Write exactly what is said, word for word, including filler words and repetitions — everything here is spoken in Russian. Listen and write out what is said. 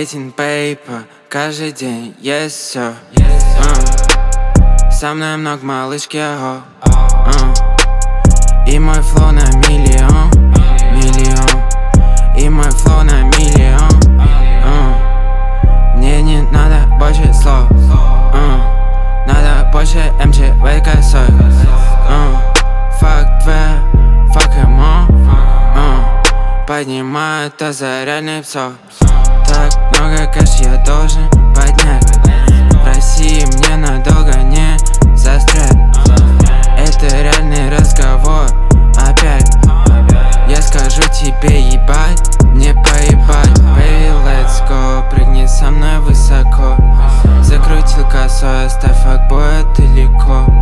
Getting paper, каждый день есть все. uh. Со мной много малышки, ого. uh. И мой флоу на миллион, миллион. И мой флоу на миллион. uh. Мне не надо больше слов, uh. надо больше эм джи ви косой. uh. Fuck твоя, fuck him on. uh. Поднимаю то за реальный псов. Так много кэш я должен поднять. В России мне надолго не застрять. Это реальный разговор опять. Я скажу тебе ебать, не поебать. Baby, let's go, прыгни со мной высоко. Закрутил косой, оставь факбоя далеко.